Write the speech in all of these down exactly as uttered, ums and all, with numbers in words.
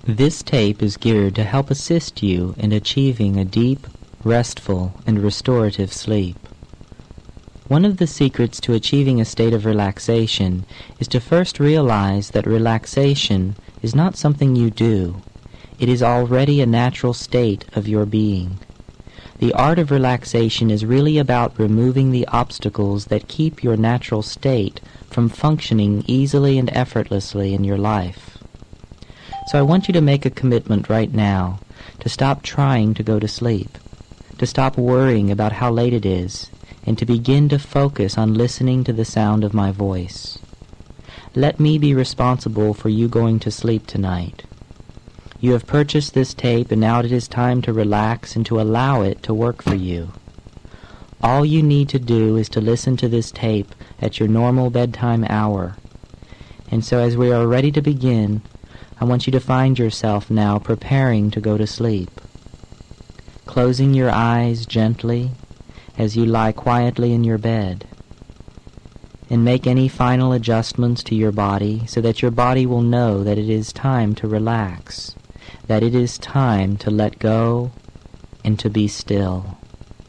This tape is geared to help assist you in achieving a deep, restful, and restorative sleep. One of the secrets to achieving a state of relaxation is to first realize that relaxation is not something you do. It is already a natural state of your being. The art of relaxation is really about removing the obstacles that keep your natural state from functioning easily and effortlessly in your life. So I want you to make a commitment right now to stop trying to go to sleep, to stop worrying about how late it is, and to begin to focus on listening to the sound of my voice. Let me be responsible for you going to sleep tonight. You have purchased this tape, and now it is time to relax and to allow it to work for you. All you need to do is to listen to this tape at your normal bedtime hour. And so as we are ready to begin, I want you to find yourself now preparing to go to sleep. Closing your eyes gently as you lie quietly in your bed. And make any final adjustments to your body so that your body will know that it is time to relax, that it is time to let go and to be still.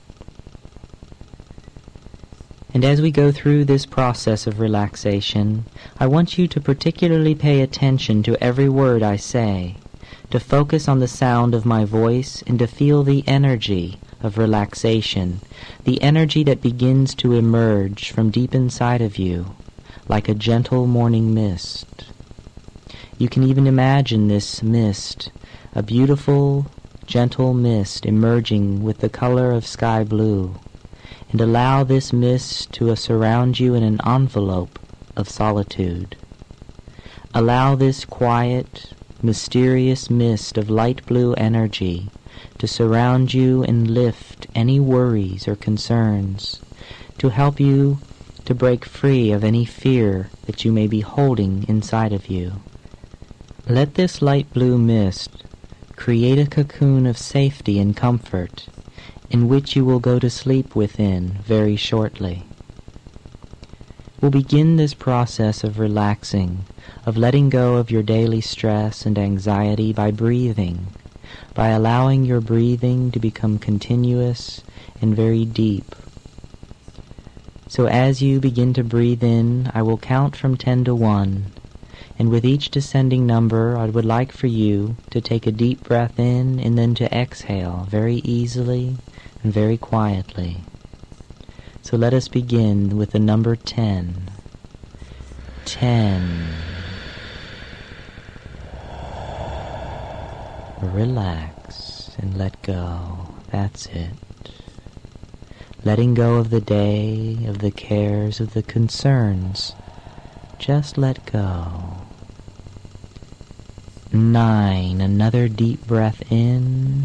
And as we go through this process of relaxation, I want you to particularly pay attention to every word I say, to focus on the sound of my voice and to feel the energy of relaxation, the energy that begins to emerge from deep inside of you, like a gentle morning mist. You can even imagine this mist, a beautiful, gentle mist emerging with the color of sky blue, and allow this mist to surround you in an envelope of solitude. Allow this quiet, mysterious mist of light blue energy to surround you and lift any worries or concerns, to help you to break free of any fear that you may be holding inside of you. Let this light blue mist create a cocoon of safety and comfort in which you will go to sleep within very shortly. We'll begin this process of relaxing, of letting go of your daily stress and anxiety by breathing, by allowing your breathing to become continuous and very deep. So as you begin to breathe in, I will count from ten to one, and with each descending number, I would like for you to take a deep breath in and then to exhale very easily and very quietly. So let us begin with the number ten. Ten. Relax and let go. That's it. Letting go of the day, of the cares, of the concerns. Just let go. Nine. Another deep breath in.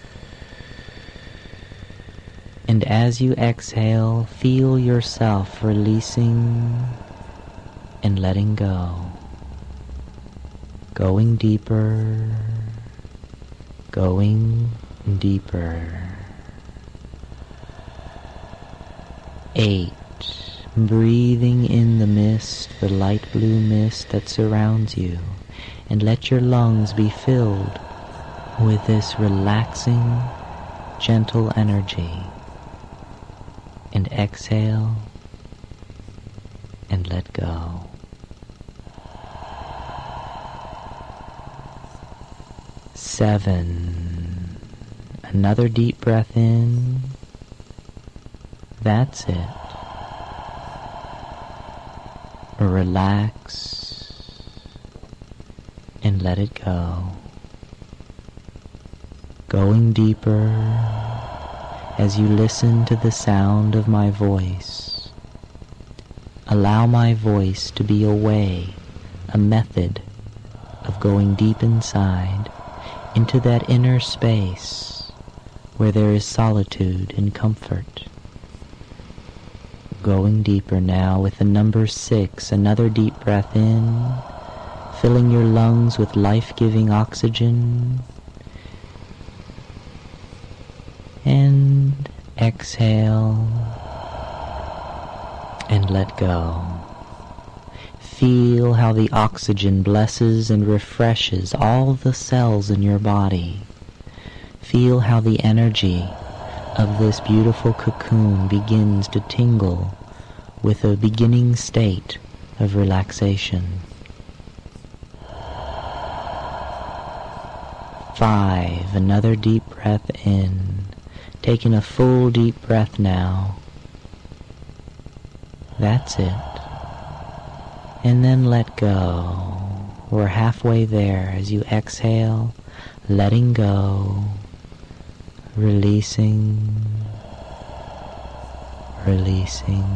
And as you exhale, feel yourself releasing and letting go. Going deeper, going deeper. Eight. Breathing in the mist, the light blue mist that surrounds you, and let your lungs be filled with this relaxing, gentle energy. And exhale and let go. Seven. Another deep breath in. That's it. Relax and let it go. Going deeper as you listen to the sound of my voice. Allow my voice to be a way, a method of going deep inside into that inner space where there is solitude and comfort. Going deeper now with the number six, another deep breath in, filling your lungs with life-giving oxygen, and exhale and let go. Feel how the oxygen blesses and refreshes all the cells in your body. Feel how the energy of this beautiful cocoon begins to tingle with a beginning state of relaxation. Five, another deep breath in, taking a full deep breath now. That's it. And then let go. We're halfway there as you exhale, letting go, releasing, releasing,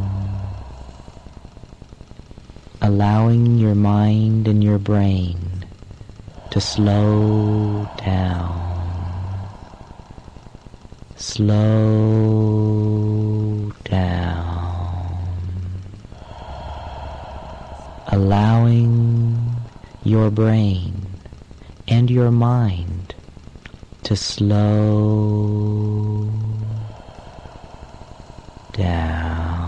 allowing your mind and your brain to slow down, slow down, allowing your brain and your mind to slow down.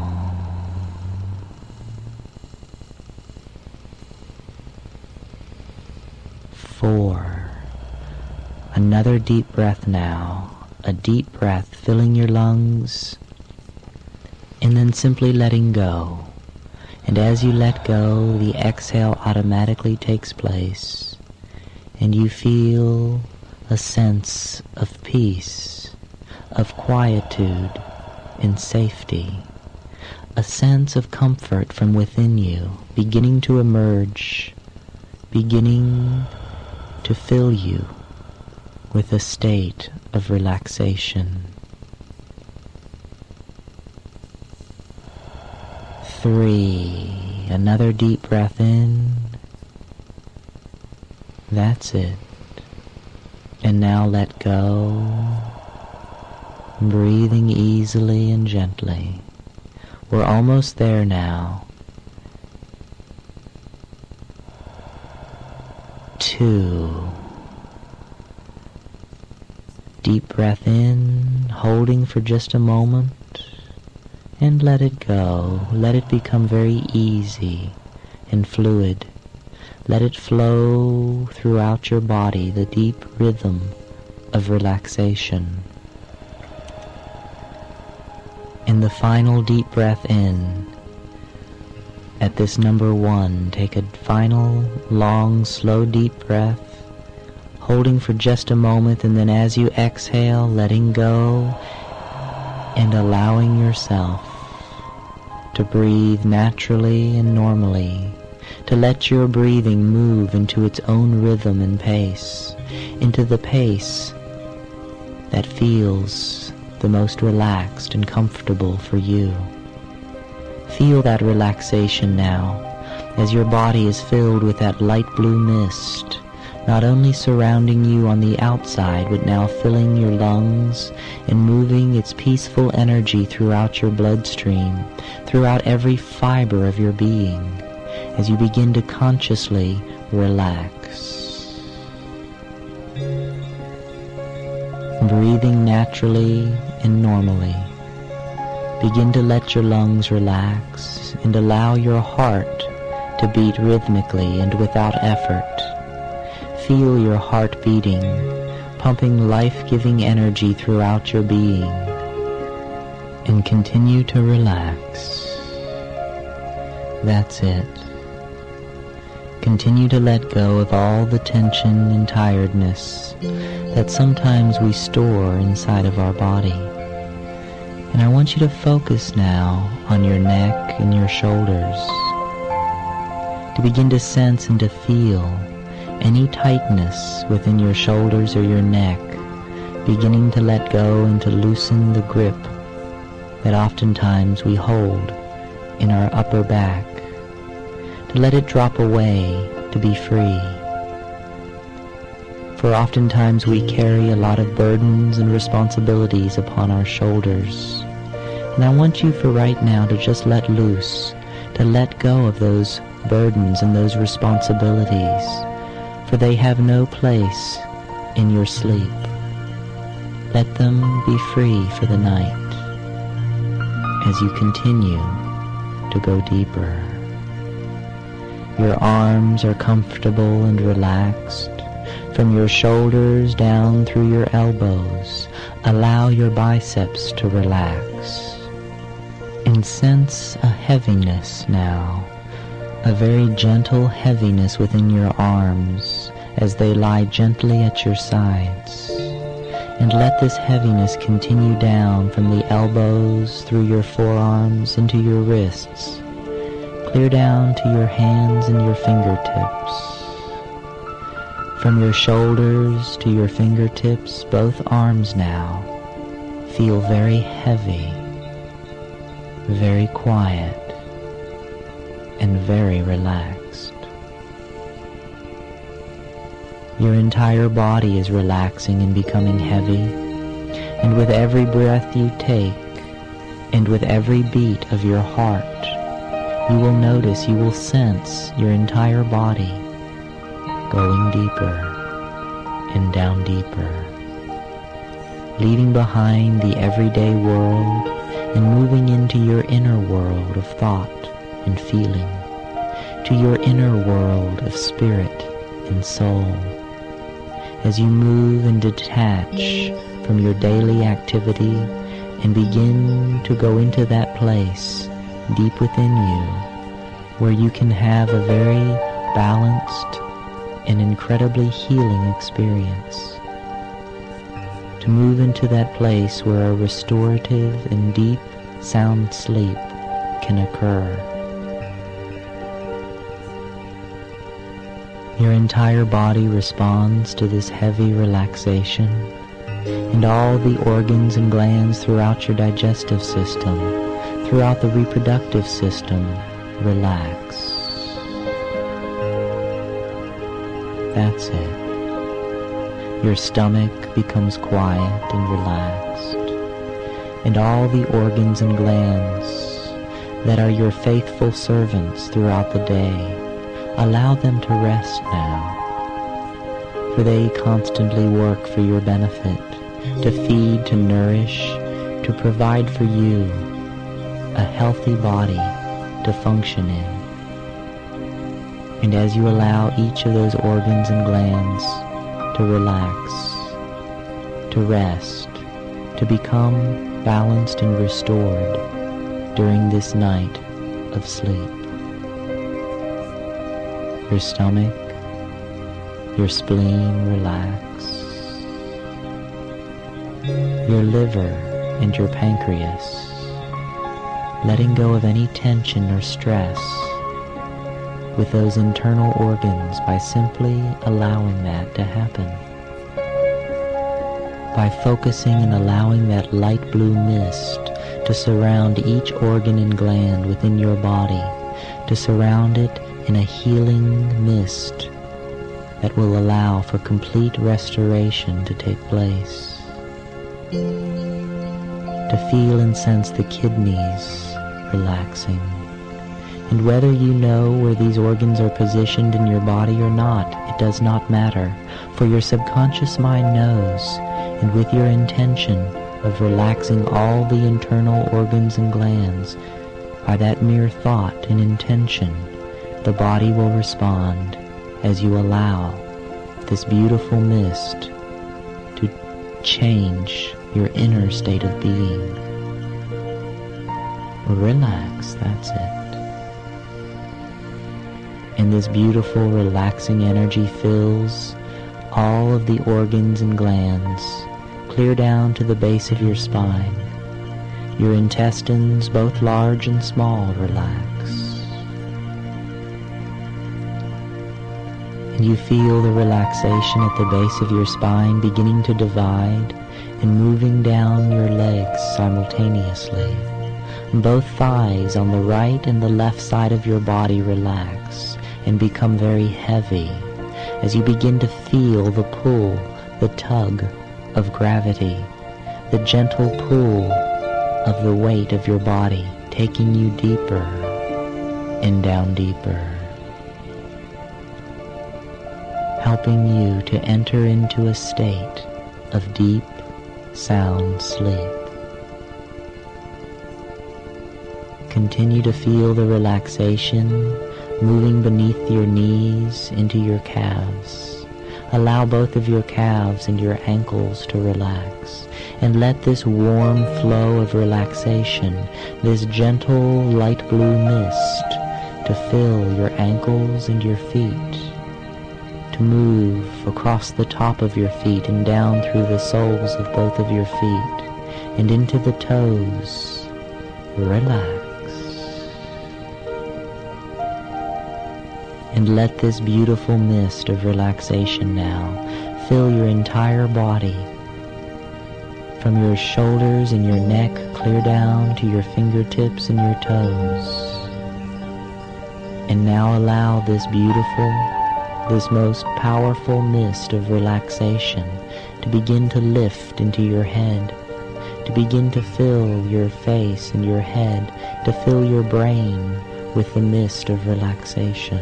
Four. Another deep breath now. A deep breath filling your lungs, and then simply letting go. And as you let go, the exhale automatically takes place, and you feel a sense of peace, of quietude and safety, a sense of comfort from within you beginning to emerge, beginning to fill you with a state of relaxation. Three, another deep breath in. That's it. And now let go, breathing easily and gently. We're almost there now. Two. Deep breath in, holding for just a moment, and let it go. Let it become very easy and fluid. Let it flow throughout your body, the deep rhythm of relaxation. And the final deep breath in. At this number one, take a final, long, slow, deep breath, holding for just a moment, and then as you exhale, letting go and allowing yourself to breathe naturally and normally, to let your breathing move into its own rhythm and pace, into the pace that feels the most relaxed and comfortable for you. Feel that relaxation now, as your body is filled with that light blue mist, not only surrounding you on the outside, but now filling your lungs and moving its peaceful energy throughout your bloodstream, throughout every fiber of your being, as you begin to consciously relax. Breathing naturally and normally, begin to let your lungs relax and allow your heart to beat rhythmically and without effort. Feel your heart beating, pumping life-giving energy throughout your being, and continue to relax. That's it. Continue to let go of all the tension and tiredness that sometimes we store inside of our body. And I want you to focus now on your neck and your shoulders, to begin to sense and to feel any tightness within your shoulders or your neck, beginning to let go and to loosen the grip that oftentimes we hold in our upper back, to let it drop away, to be free. For oftentimes we carry a lot of burdens and responsibilities upon our shoulders, and I want you for right now to just let loose, to let go of those burdens and those responsibilities, for they have no place in your sleep. Let them be free for the night as you continue to go deeper. Your arms are comfortable and relaxed. From your shoulders down through your elbows, allow your biceps to relax. And sense a heaviness now, a very gentle heaviness within your arms as they lie gently at your sides. And let this heaviness continue down from the elbows through your forearms into your wrists, clear down to your hands and your fingertips. From your shoulders to your fingertips, both arms now feel very heavy, very quiet, and very relaxed. Your entire body is relaxing and becoming heavy, and with every breath you take, and with every beat of your heart, you will notice, you will sense your entire body going deeper and down deeper, leaving behind the everyday world and moving into your inner world of thought and feeling, to your inner world of spirit and soul. As you move and detach from your daily activity and begin to go into that place deep within you where you can have a very balanced and incredibly healing experience. To move into that place where a restorative and deep sound sleep can occur. Your entire body responds to this heavy relaxation, and all the organs and glands throughout your digestive system, throughout the reproductive system, relax. That's it. Your stomach becomes quiet and relaxed, and all the organs and glands that are your faithful servants throughout the day, allow them to rest now, for they constantly work for your benefit, to feed, to nourish, to provide for you a healthy body to function in. And as you allow each of those organs and glands to relax, to rest, to become balanced and restored during this night of sleep, your stomach, your spleen relax, your liver and your pancreas, letting go of any tension or stress with those internal organs by simply allowing that to happen. By focusing and allowing that light blue mist to surround each organ and gland within your body, to surround it in a healing mist that will allow for complete restoration to take place. To feel and sense the kidneys relaxing. And whether you know where these organs are positioned in your body or not, it does not matter, for your subconscious mind knows, and with your intention of relaxing all the internal organs and glands, by that mere thought and intention, the body will respond as you allow this beautiful mist to change your inner state of being. Relax, that's it. And this beautiful, relaxing energy fills all of the organs and glands, clear down to the base of your spine. Your intestines, both large and small, relax. And you feel the relaxation at the base of your spine beginning to divide and moving down your legs simultaneously. Both thighs on the right and the left side of your body relax and become very heavy as you begin to feel the pull, the tug of gravity, the gentle pull of the weight of your body taking you deeper and down deeper, helping you to enter into a state of deep, sound sleep. Continue to feel the relaxation moving beneath your knees into your calves. Allow both of your calves and your ankles to relax, and let this warm flow of relaxation, this gentle light blue mist, to fill your ankles and your feet, to move across the top of your feet and down through the soles of both of your feet and into the toes. Relax. And let this beautiful mist of relaxation now fill your entire body, from your shoulders and your neck clear down to your fingertips and your toes. And now allow this beautiful, this most powerful mist of relaxation to begin to lift into your head, to begin to fill your face and your head, to fill your brain with the mist of relaxation.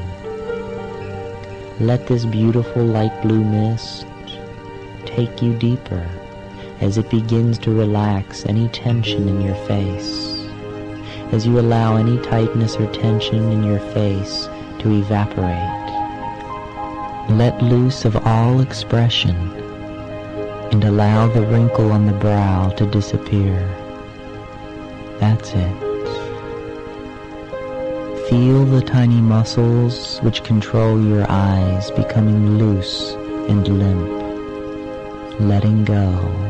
Let this beautiful light blue mist take you deeper as it begins to relax any tension in your face, as you allow any tightness or tension in your face to evaporate. Let loose of all expression and allow the wrinkle on the brow to disappear. That's it. Feel the tiny muscles which control your eyes becoming loose and limp, letting go.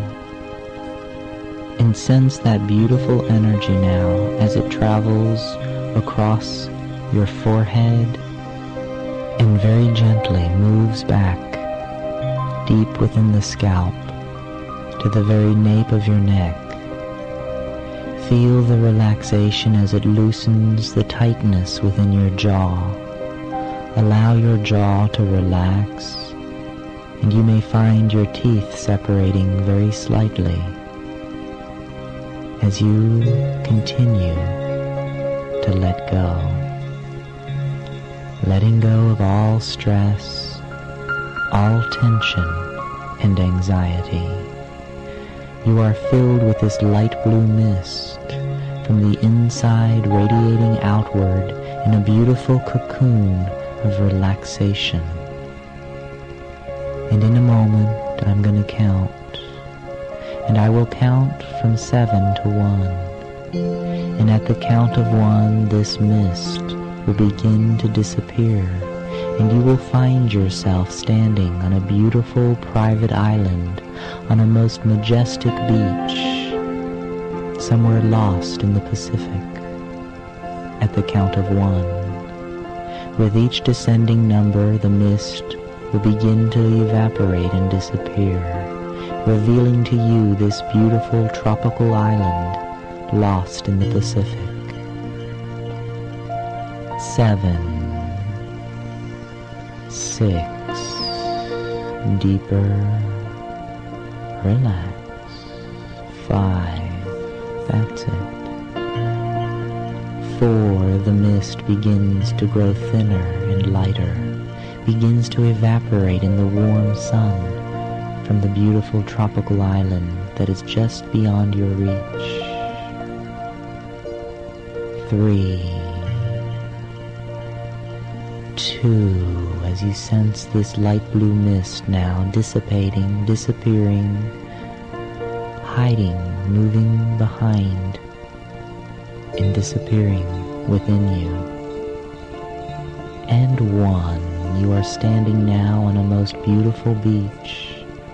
And sense that beautiful energy now as it travels across your forehead and very gently moves back deep within the scalp to the very nape of your neck. Feel the relaxation as it loosens the tightness within your jaw. Allow your jaw to relax, and you may find your teeth separating very slightly as you continue to let go. Letting go of all stress, all tension and anxiety. You are filled with this light blue mist from the inside radiating outward in a beautiful cocoon of relaxation. And in a moment I'm going to count, and I will count from seven to one. And at the count of one, this mist will begin to disappear, and you will find yourself standing on a beautiful private island on a most majestic beach, somewhere lost in the Pacific. At the count of one, with each descending number, the mist will begin to evaporate and disappear, revealing to you this beautiful tropical island lost in the Pacific. Seven, six, deeper, relax. Five, that's it. Four, the mist begins to grow thinner and lighter, begins to evaporate in the warm sun from the beautiful tropical island that is just beyond your reach. Three, two, as you sense this light blue mist now dissipating, disappearing, hiding, moving behind, and disappearing within you. And one, you are standing now on a most beautiful beach,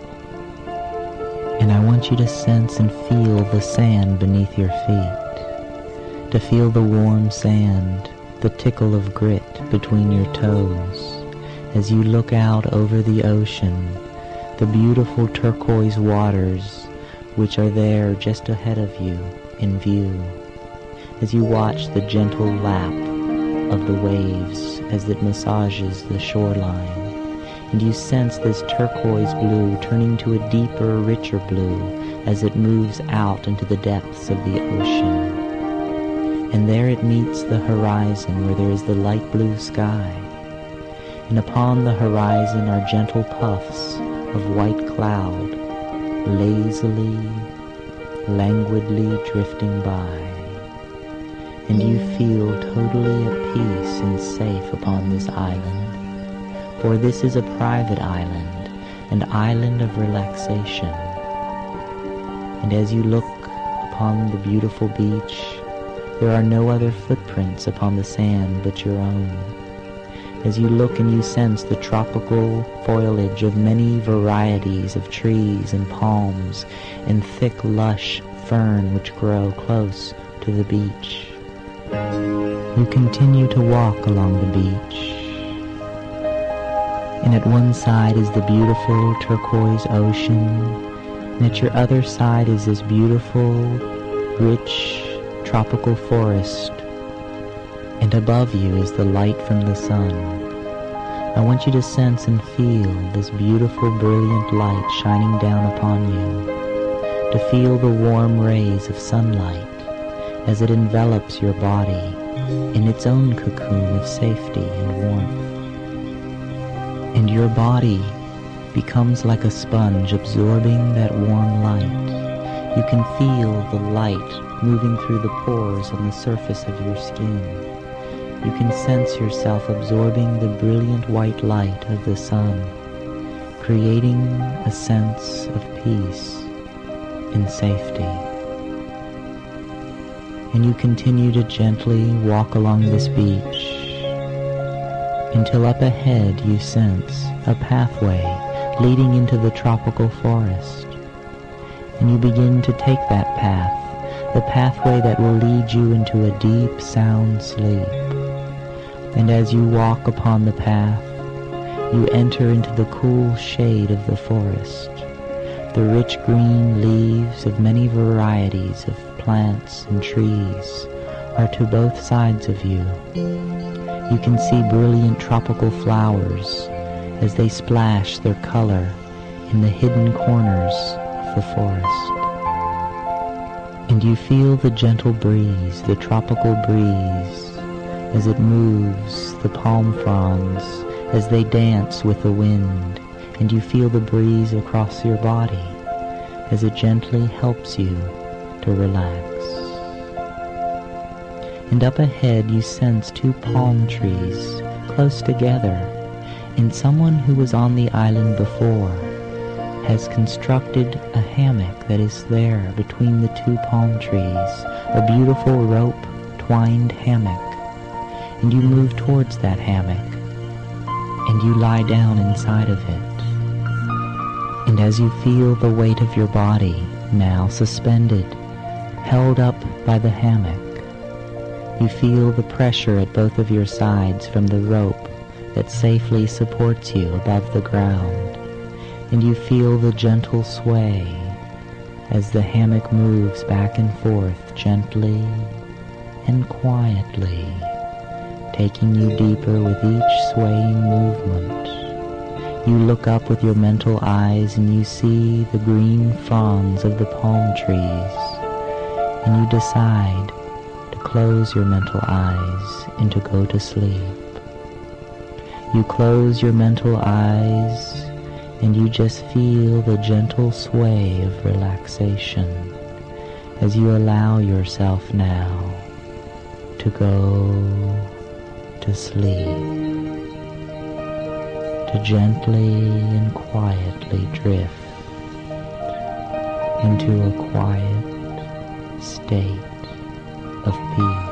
and I want you to sense and feel the sand beneath your feet, to feel the warm sand, the tickle of grit between your toes, as you look out over the ocean, the beautiful turquoise waters which are there just ahead of you in view, as you watch the gentle lap of the waves as it massages the shoreline, and you sense this turquoise blue turning to a deeper, richer blue as it moves out into the depths of the ocean. And there it meets the horizon where there is the light blue sky, and upon the horizon are gentle puffs of white cloud, lazily, languidly drifting by. and you feel totally at peace and safe upon this island. For this is a private island, an island of relaxation. And as you look upon the beautiful beach, there are no other footprints upon the sand but your own. As you look and you sense the tropical foliage of many varieties of trees and palms and thick, lush fern which grow close to the beach. You continue to walk along the beach, and at one side is the beautiful turquoise ocean, and at your other side is this beautiful, rich, tropical forest, and above you is the light from the sun. I want you to sense and feel this beautiful, brilliant light shining down upon you, to feel the warm rays of sunlight as it envelops your body in its own cocoon of safety and warmth. And your body becomes like a sponge absorbing that warm light. You can feel the light moving through the pores on the surface of your skin. You can sense yourself absorbing the brilliant white light of the sun, creating a sense of peace and safety. And you continue to gently walk along this beach until up ahead you sense a pathway leading into the tropical forest. And you begin to take that path, the pathway that will lead you into a deep, sound sleep. And as you walk upon the path, you enter into the cool shade of the forest. The rich green leaves of many varieties of plants and trees are to both sides of you. You can see brilliant tropical flowers as they splash their color in the hidden corners of the forest. And you feel the gentle breeze, the tropical breeze, as it moves the palm fronds, as they dance with the wind, and you feel the breeze across your body as it gently helps you to relax. And up ahead you sense two palm trees close together, and someone who was on the island before has constructed a hammock that is there between the two palm trees, a beautiful rope-twined hammock. And you move towards that hammock, and you lie down inside of it. And as you feel the weight of your body now suspended, held up by the hammock, you feel the pressure at both of your sides from the rope that safely supports you above the ground, and you feel the gentle sway as the hammock moves back and forth gently and quietly, taking you deeper with each swaying movement. You look up with your mental eyes and you see the green fronds of the palm trees, and you decide to close your mental eyes and to go to sleep. You close your mental eyes and you just feel the gentle sway of relaxation as you allow yourself now to go to sleep, to gently and quietly drift into a quiet state of peace.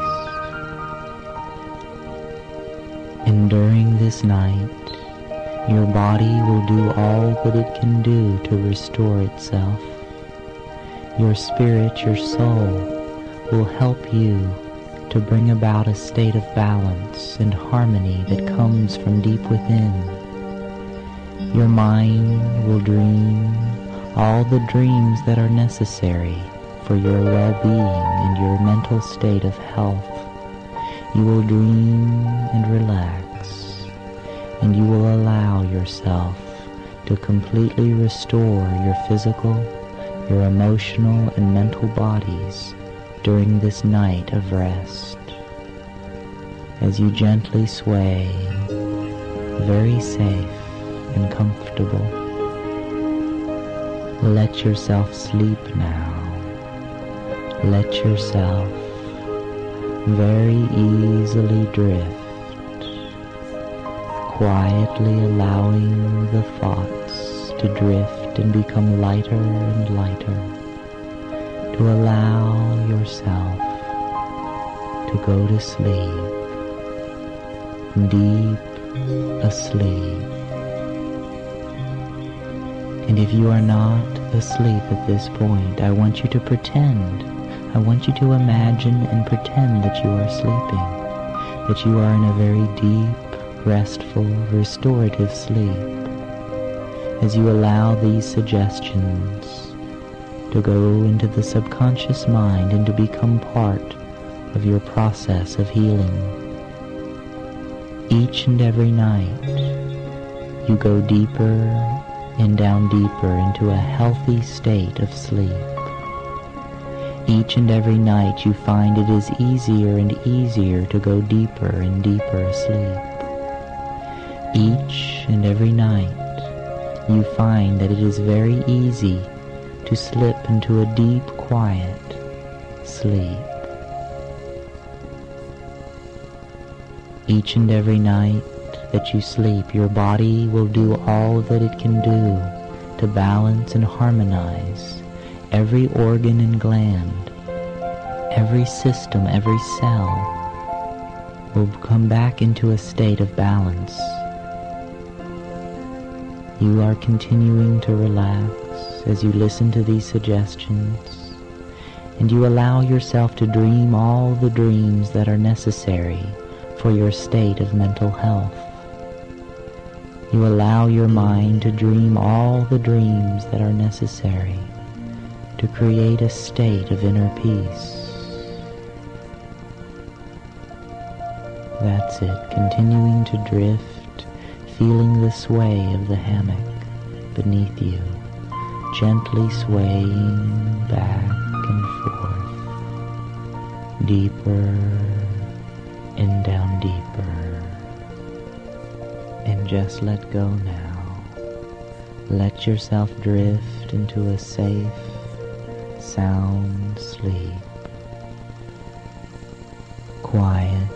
And during this night, your body will do all that it can do to restore itself. Your spirit, your soul, will help you to bring about a state of balance and harmony that comes from deep within. Your mind will dream all the dreams that are necessary for your well-being and your mental state of health. You will dream and relax, and you will allow yourself to completely restore your physical, your emotional, and mental bodies during this night of rest. As you gently sway, very safe and comfortable, let yourself sleep now. Let yourself very easily drift, quietly allowing the thoughts to drift and become lighter and lighter, to allow yourself to go to sleep, deep asleep. And if you are not asleep at this point, I want you to pretend, I want you to imagine and pretend that you are sleeping, that you are in a very deep, restful, restorative sleep, as you allow these suggestions to go into the subconscious mind and to become part of your process of healing. Each and every night, you go deeper and down deeper into a healthy state of sleep. Each and every night you find it is easier and easier to go deeper and deeper asleep. Each and every night you find that it is very easy to slip into a deep, quiet sleep. Each and every night that you sleep, your body will do all that it can do to balance and harmonize every organ and gland, every system, every cell will come back into a state of balance. You are continuing to relax as you listen to these suggestions, and you allow yourself to dream all the dreams that are necessary for your state of mental health. You allow your mind to dream all the dreams that are necessary to create a state of inner peace. That's it, continuing to drift, feeling the sway of the hammock beneath you, gently swaying back and forth, deeper and down deeper. And just let go now. Let yourself drift into a safe, sound sleep. Quiet,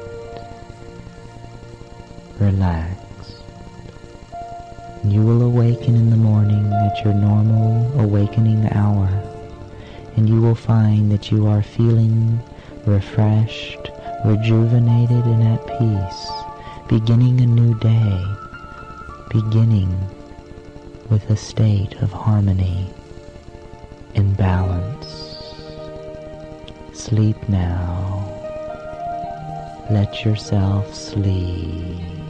relaxed. You will awaken in the morning at your normal awakening hour, and you will find that you are feeling refreshed, rejuvenated, and at peace, beginning a new day, beginning with a state of harmony and balance. Sleep now. Let yourself sleep.